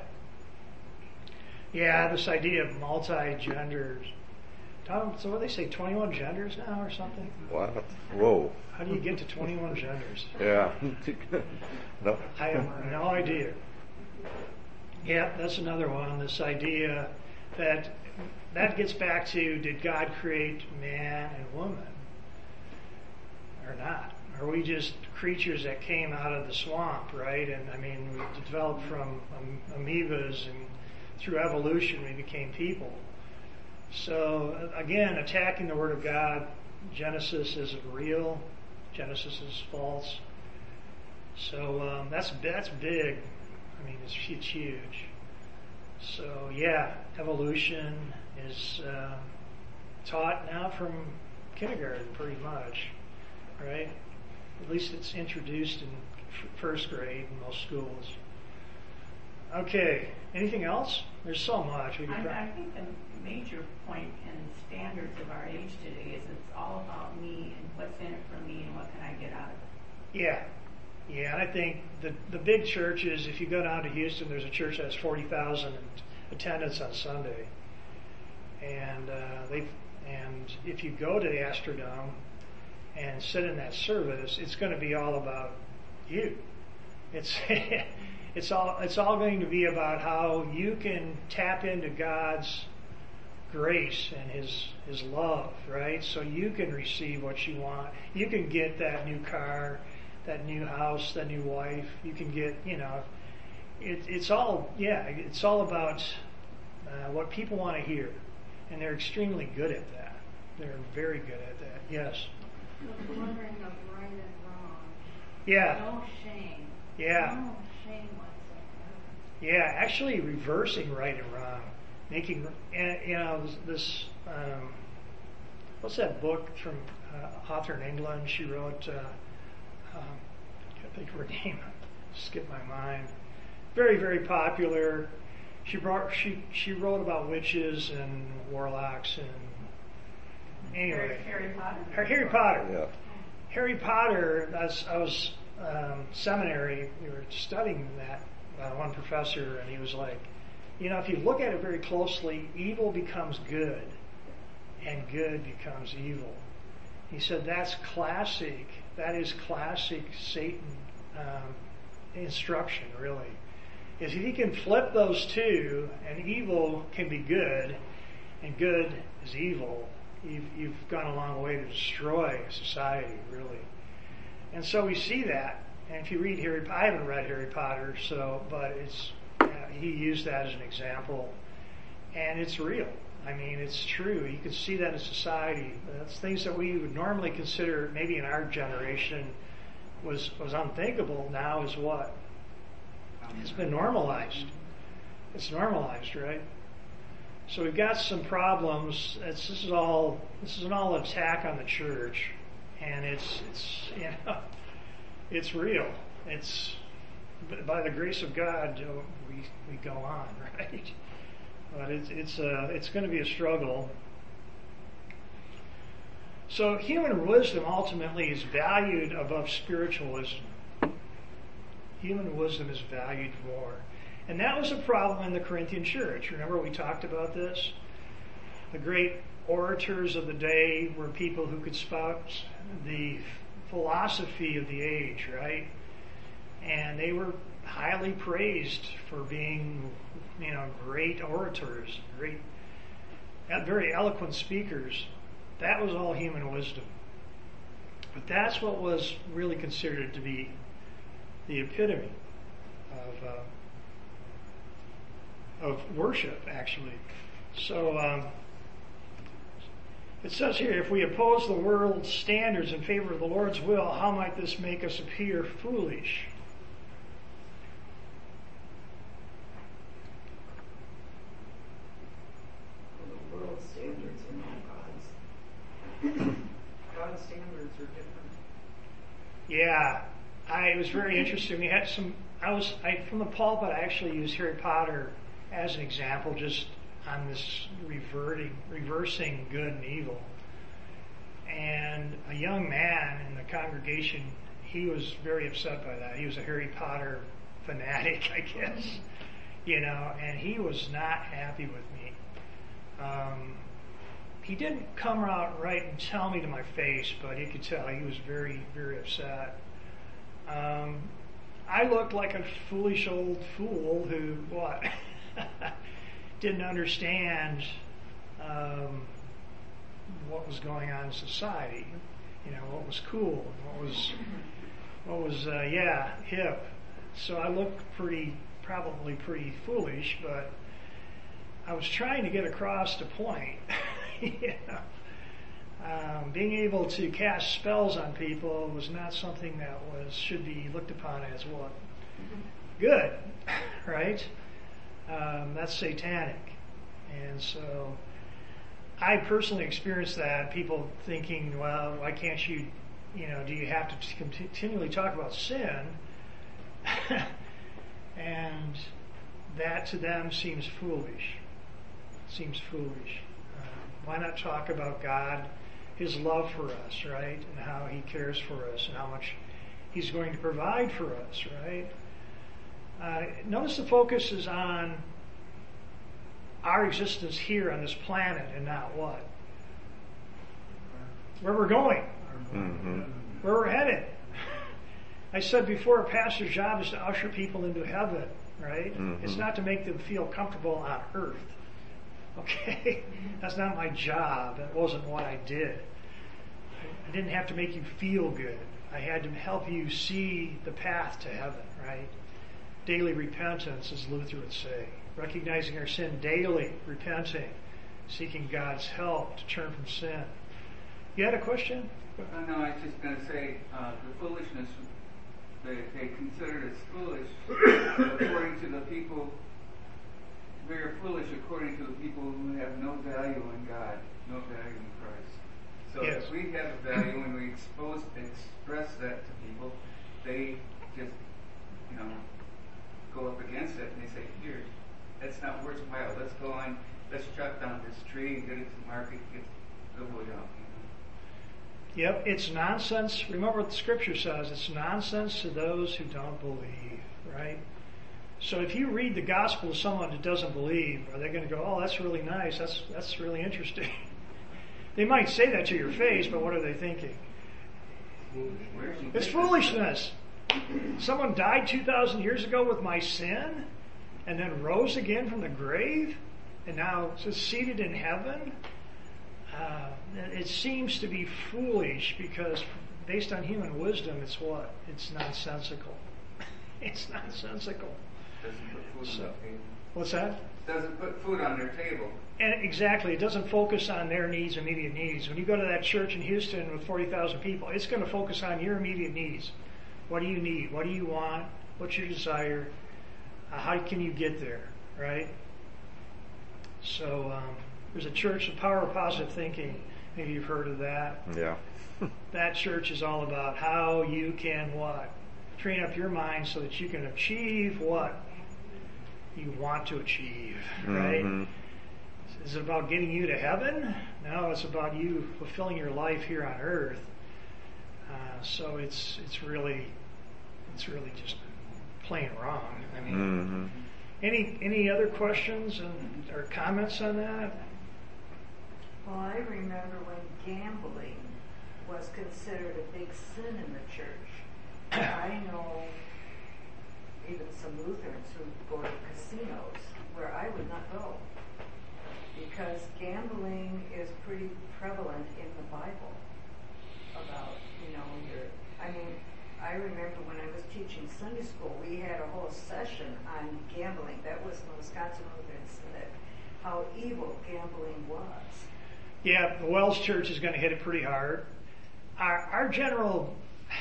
Yeah, this idea of multi-genders. Tom, so what do they say, twenty-one genders now or something? What? Whoa. How do you get to twenty-one genders? Yeah. No. I have no idea. Yeah, that's another one, this idea that that gets back to, did God create man and woman or not? Are we just creatures that came out of the swamp, right? And I mean, we developed from um, amoebas, and through evolution we became people. So again, attacking the Word of God, Genesis isn't real. Genesis is false. So um, that's that's big. I mean, it's, it's huge. So yeah, evolution is uh, taught now from kindergarten, pretty much, right? At least it's introduced in f- first grade in most schools. Okay, anything else? There's so much. We could I, pro- I think the major point in standards of our age today is it's all about me and what's in it for me and what can I get out of it. Yeah, yeah, and I think the the big churches, if you go down to Houston, there's a church that has forty thousand attendance on Sunday, and uh, they and if you go to the Astrodome and sit in that service, it's going to be all about you. It's it's all it's all going to be about how you can tap into God's grace and His His love, right? So you can receive what you want. You can get that new car, that new house, that new wife. You can get, you know, it, it's all yeah, it's all about uh, what people want to hear, and they're extremely good at that. They're very good at that. Yes. The wondering of right and wrong. Yeah. No shame. Yeah. No shame whatsoever. Yeah, actually reversing right and wrong, making and you know this, this um, what's that book from uh, author in England? She wrote. Uh, um, I can't think of her name. Skip my mind. Very very popular. She brought she she wrote about witches and warlocks and anyway. Harry, Harry Potter. Har- Harry Potter. Yeah. Harry Potter. That's I was um, seminary. We were studying that. Uh, one professor, and he was like, you know, if you look at it very closely, evil becomes good, and good becomes evil. He said that's classic. That is classic Satan um, instruction, really. Is if he can flip those two, and evil can be good, and good is evil, you've, you've gone a long way to destroy society, really. And so we see that. And if you read Harry, I haven't read Harry Potter, so but it's uh, he used that as an example, and it's real. I mean, it's true. You can see that in society. That's things that we would normally consider, maybe in our generation, was was unthinkable. Now is what? It's been normalized. It's normalized, right? So we've got some problems. It's, this is all this is an all attack on the church, and it's it's you know. It's real. It's by the grace of God we we go on, right? But it's it's uh, it's going to be a struggle. So human wisdom ultimately is valued above spiritual wisdom. Human wisdom is valued more, and that was a problem in the Corinthian church. Remember we talked about this. The great orators of the day were people who could spout the philosophy of the age, right? And they were highly praised for being, you know, great orators, great, very eloquent speakers. That was all human wisdom. But that's what was really considered to be the epitome of uh, of worship, actually. So um, It says here, if we oppose the world's standards in favor of the Lord's will, how might this make us appear foolish? Well, the world's standards are not God's. God's standards are different. Yeah, I, it was very interesting. We had some, I was, I, from the pulpit, I actually used Harry Potter as an example, just on this reverting, reversing good and evil. And a young man in the congregation, he was very upset by that. He was a Harry Potter fanatic, I guess, you know, and he was not happy with me. Um, he didn't come out right and tell me to my face, but you could tell he was very, very upset. Um, I looked like a foolish old fool who, what? didn't understand um, what was going on in society. You know, what was cool, what was, what was, uh, yeah, hip. So I looked pretty, probably pretty foolish, but I was trying to get across the point. you know, um, being able to cast spells on people was not something that was should be looked upon as what good, right? Um, that's satanic. And so I personally experienced that, people thinking, well, why can't you, you know, do you have to continually talk about sin? And that to them seems foolish. Seems foolish. Uh, why not talk about God, His love for us, right? And how He cares for us and how much He's going to provide for us, right? Uh, notice the focus is on our existence here on this planet and not what? Where we're going. Mm-hmm. Where we're headed. I said before, a pastor's job is to usher people into heaven, right? Mm-hmm. It's not to make them feel comfortable on earth. Okay? That's not my job. That wasn't what I did. I didn't have to make you feel good. I had to help you see the path to heaven, right? Daily repentance, as Luther would say. Recognizing our sin daily, repenting, seeking God's help to turn from sin. You had a question? Uh, no, I was just going to say uh, the foolishness, they, they consider it as foolish according to the people, very foolish according to the people who have no value in God, no value in Christ. So Yes. if we have a value and we expose, express that to people, they just, you know, go up against it and they say, here, that's not worthwhile. Let's go on, let's chop down this tree and get it to the market, get the wood out. You know? Yep, it's nonsense. Remember what the scripture says. It's nonsense to those who don't believe, right? So if you read the gospel to someone who doesn't believe, are they going to go, oh, that's really nice, that's that's really interesting? They might say that to your face, but what are they thinking? It's foolishness. Someone died two thousand years ago with my sin and then rose again from the grave and now is seated in heaven. Uh, it seems to be foolish because based on human wisdom, it's what? It's nonsensical. It's nonsensical. Doesn't put food So, on their table. What's that? Doesn't put food on their table. And exactly, it doesn't focus on their needs, immediate needs. When you go to that church in Houston with forty thousand people, it's going to focus on your immediate needs. What do you need? What do you want? What's your desire? Uh, how can you get there, right? So um, there's a church, the Power of Positive Thinking. Maybe you've heard of that. Yeah. That church is all about how you can what? Train up your mind so that you can achieve what you want to achieve, right? Mm-hmm. Is it about getting you to heaven? No, it's about you fulfilling your life here on earth. Uh, so it's it's really it's really just plain wrong. I mean, Mm-hmm. any any other questions and, or comments on that? Well, I remember when gambling was considered a big sin in the church. I know even some Lutherans who go to casinos where I would not go because gambling is pretty prevalent in the Bible about, you know, your, I mean, I remember when I was teaching Sunday school, we had a whole session on gambling. That was the Wisconsin Lutheran Synod, how evil gambling was. Yeah, the Wells Church is going to hit it pretty hard. Our, our general,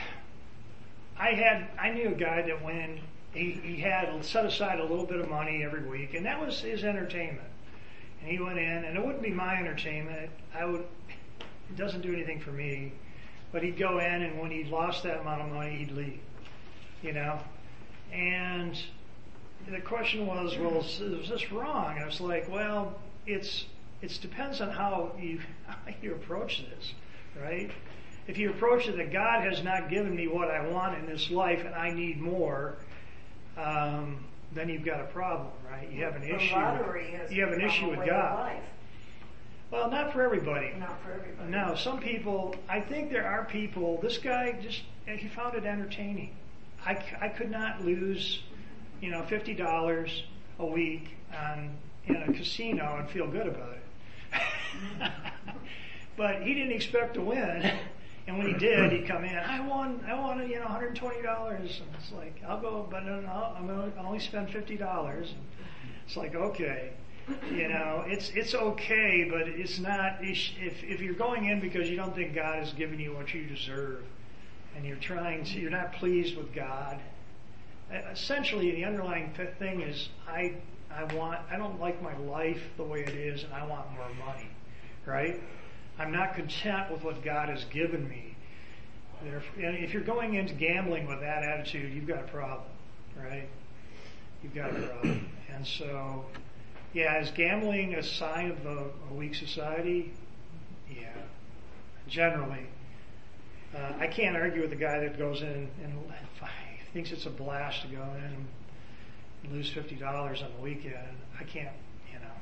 I had, I knew a guy that when he, he had set aside a little bit of money every week, and that was his entertainment. And he went in, and it wouldn't be my entertainment. I would, it doesn't do anything for me. But he'd go in, and when he lost that amount of money, he'd leave. You know, and the question was, well, is, is this wrong? And I was like, well, it's it depends on how you how you approach this, right? If you approach it that God has not given me what I want in this life and I need more, um, then you've got a problem, right? You have an The issue. lottery With, has you have an become issue a with way God. of life. Well, not for everybody. Not for everybody. No, some people. I think there are people. This guy just he found it entertaining. I, I could not lose, you know, fifty dollars a week on in a casino and feel good about it. But he didn't expect to win, and when he did, he'd come in. I won. I won, you know, one hundred twenty dollars, and it's like I'll go, but no, no, I'm going to only spend fifty dollars. It's like okay, you know, it's it's okay, but it's not. If if you're going in because you don't think God has given you what you deserve, and you're trying to, you're not pleased with God. Essentially, the underlying thing is, I, I want, I don't like my life the way it is, and I want more money, right? I'm not content with what God has given me. And if you're going into gambling with that attitude, you've got a problem, right? You've got a problem. And so, yeah, is gambling a sign of a, a weak society? Yeah, generally. Uh, I can't argue with the guy that goes in and thinks it's a blast to go in and lose fifty dollars on the weekend. I can't, you know.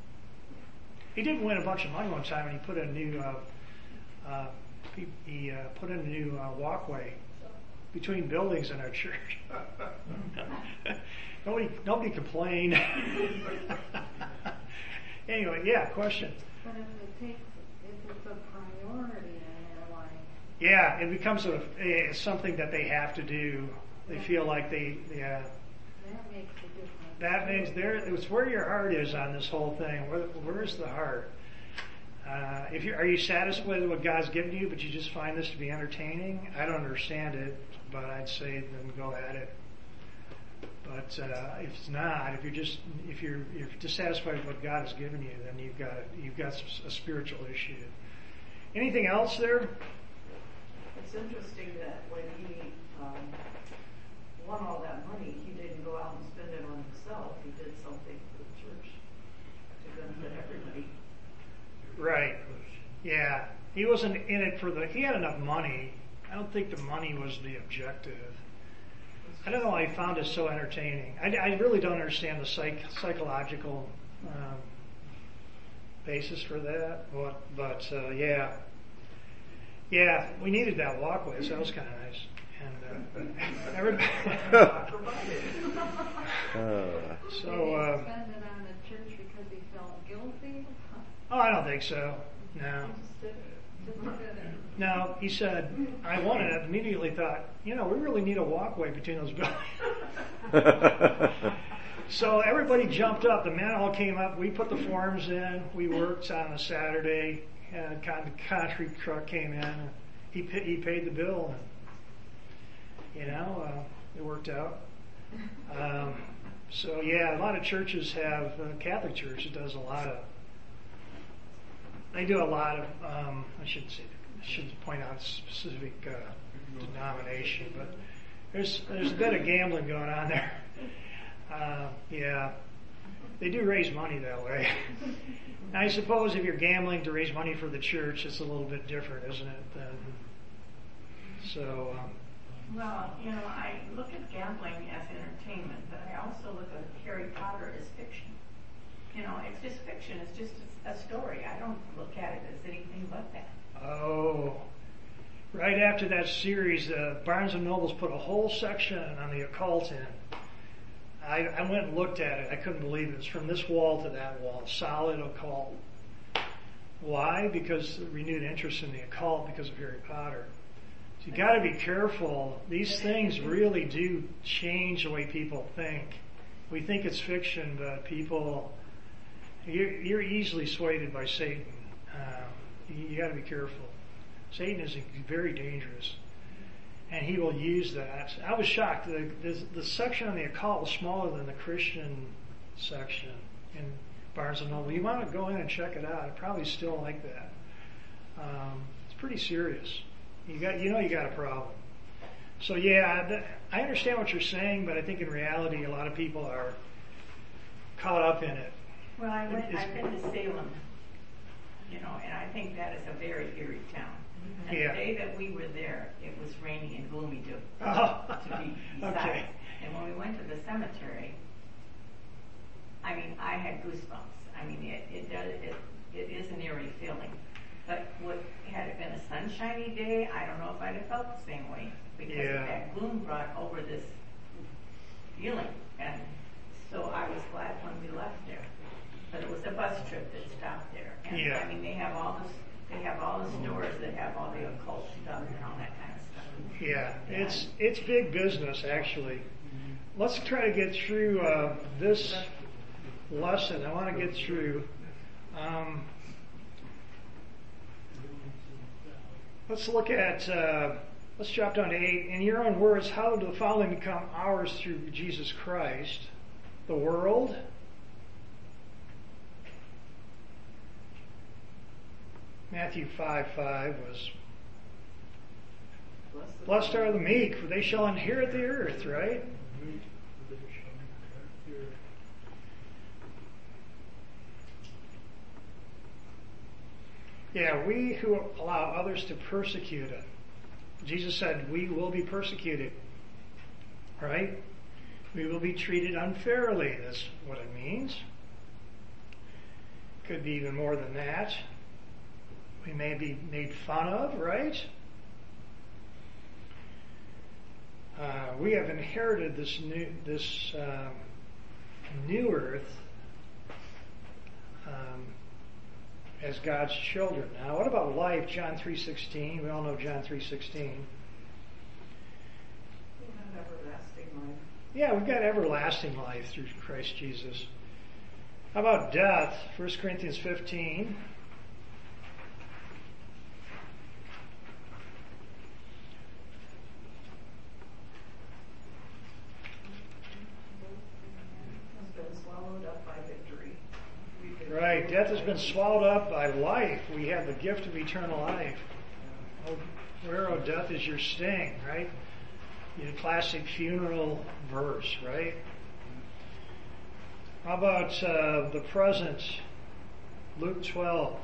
He did win a bunch of money one time, and he put in a new, uh, uh, he, he uh, put in a new uh, walkway between buildings in our church. nobody, nobody complained. Anyway, yeah, question. But if it takes, if it's a priority in their life. Yeah, it becomes a, a something that they have to do. They feel like they, yeah. That makes a difference. That means there. It's where your heart is on this whole thing. Where, where's the heart? Uh, if you are you satisfied with what God's given you, but you just find this to be entertaining? I don't understand it, but I'd say then go at it. But uh, if it's not, if you're just if you're if you're dissatisfied with what God has given you, then you've got you've got a spiritual issue. Anything else there? It's interesting that when he um, won all that money, he didn't go out and spend it on himself. He did something for the church to benefit everybody. Right. Yeah. He wasn't in it for the. He had enough money. I don't think the money was the objective. I don't know why he found it so entertaining. I, I really don't understand the psych, psychological um, basis for that. But, but uh, yeah. Yeah, we needed that walkway, so that was kind of nice. And uh, everybody. Uh, so. Uh, Did he spend it on the church because he felt guilty? oh, I don't think so. No. No, he said, I wanted it. Immediately thought, you know, we really need a walkway between those buildings. So everybody jumped up. The men all came up. We put the forms in. We worked on a Saturday. And the concrete truck came in. He he paid the bill. And, you know, uh, it worked out. Um, so yeah, a lot of churches have. Uh, Catholic Church does a lot of. They do a lot of. Um, I shouldn't say. I shouldn't point out a specific uh, denomination, but there's there's a bit of gambling going on there. Uh, yeah, they do raise money that way. Now, I suppose if you're gambling to raise money for the church, it's a little bit different, isn't it? Then, so. Um, Well, you know, I look at gambling as entertainment, but I also look at Harry Potter as fiction. You know, it's just fiction. It's just a story. I don't look at it as anything but that. Oh, right after that series, uh, Barnes and Noble's put a whole section on the occult in. I, I went and looked at it. I couldn't believe it. It's from this wall to that wall. Solid occult. Why? Because renewed interest in the occult because of Harry Potter. So you got to be careful. These things really do change the way people think. We think it's fiction, but people, you're, you're easily swayed by Satan. Uh, you you got to be careful. Satan is very dangerous, and he will use that. I was shocked. The, the, the section on the occult was smaller than the Christian section in Barnes and Noble. You want to go in and check it out. It probably still like that. Um, it's pretty serious. You got, you know, you got a problem. So yeah, th- I understand what you're saying, but I think in reality, a lot of people are caught up in it. Well, I went, It's- I've been to Salem, you know, and I think that is a very eerie town. And Yeah. the day that we were there, it was rainy and gloomy to, Oh, to be beside. okay. And when we went to the cemetery, I mean, I had goosebumps. I mean, it, it does, it, it is an eerie feeling. But what, had it been a sunshiny day, I don't know if I'd have felt the same way. Because Yeah. that gloom brought over this feeling. And so I was glad when we left there. But it was a bus trip that stopped there. And Yeah. I mean, they have all this, they have all the stores that have all the occult stuff and all that kind of stuff. Yeah, it's it's big business actually. Let's try to get through uh, this lesson. I want to get through. Um, let's look at. Uh, let's drop down to eight. In your own words, how do the following become ours through Jesus Christ? The world. Matthew five five was. Blessed are the meek, for they shall inherit the earth, right? Yeah, we who allow others to persecute it. Jesus said we will be persecuted, right? We will be treated unfairly. That's what it means. Could be even more than that. We may be made fun of, right? Uh, we have inherited this new this um, new earth um, as God's children. Now, what about life? John three sixteen. We all know John three sixteen. We have everlasting life. Yeah, we've got everlasting life through Christ Jesus. How about death? First Corinthians fifteen. Right, death has been swallowed up by life. We have the gift of eternal life. Oh, where, oh, death is your sting, right? The classic funeral verse, right? How about uh, the present? Luke twelve.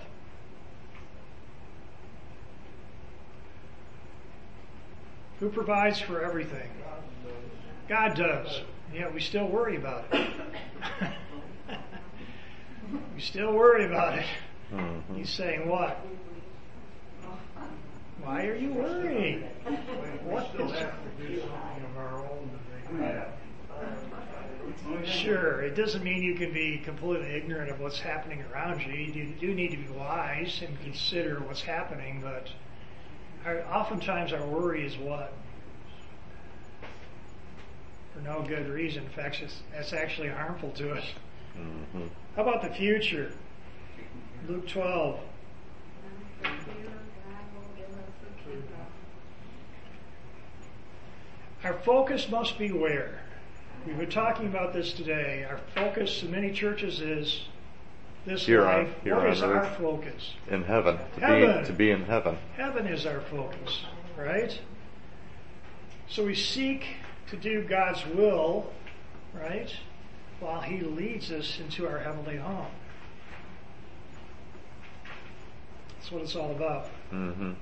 Who provides for everything? God does. Yeah, we still worry about it. We still worry about it. Mm-hmm. He's saying what? Why are you worrying? What We still is have to do something of our own to make it happen. Sure, it doesn't mean you can be completely ignorant of what's happening around you. You do need to be wise and consider what's happening, but our, oftentimes our worry is what? For no good reason. In fact, it's, it's actually harmful to us. Mm-hmm. How about the future? Luke twelve. Our focus must be where? We've been talking about this today. Our focus in many churches is this Here on- life. here What on is our earth. focus? In heaven, to Heaven. be to be in heaven. Heaven is our focus, right? So we seek to do God's will, right? While He leads us into our heavenly home. That's what it's all about. Mm-hmm.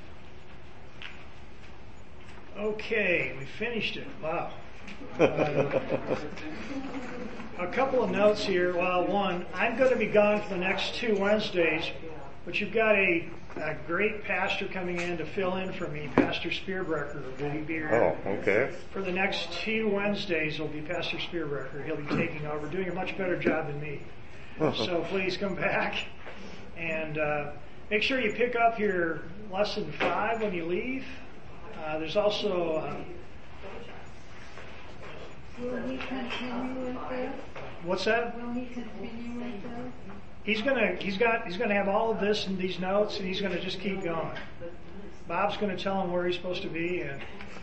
Okay, we finished it. Wow. Uh, a couple of notes here. Well, one, I'm going to be gone for the next two Wednesdays, but you've got a, a great pastor coming in to fill in for me, Pastor Spearbrecher. Will he be here? Oh, okay. For the next two Wednesdays, it'll be Pastor Spearbrecher. He'll be taking over, doing a much better job than me. So please come back and uh, make sure you pick up your lesson five when you leave. Uh, there's also uh, Will he continue with this? what's that? Will he continue with this? he's gonna he's got he's gonna have all of this in these notes, and he's gonna just keep going. Bob's gonna tell him where he's supposed to be, and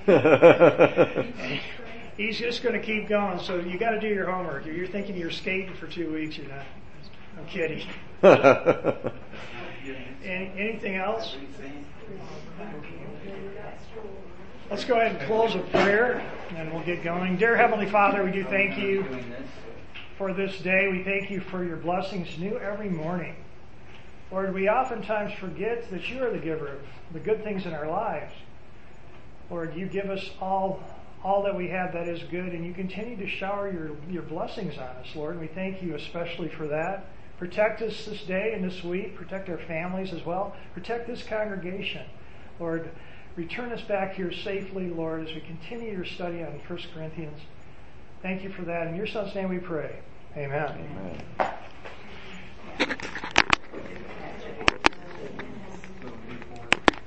he's just gonna keep going. So you got to do your homework. If you're thinking you're skating for two weeks, you're not. I'm kidding. Any, anything else? Let's go ahead and close with prayer, and we'll get going. Dear Heavenly Father, we do thank you for this day. We thank you for your blessings new every morning. Lord, we oftentimes forget that you are the giver of the good things in our lives. Lord, you give us all all that we have that is good, and you continue to shower your, your blessings on us, Lord. And we thank you especially for that. Protect us this day and this week. Protect our families as well. Protect this congregation. Lord, return us back here safely, Lord, as we continue your study on First Corinthians. Thank you for that. In your Son's name we pray. Amen. Amen.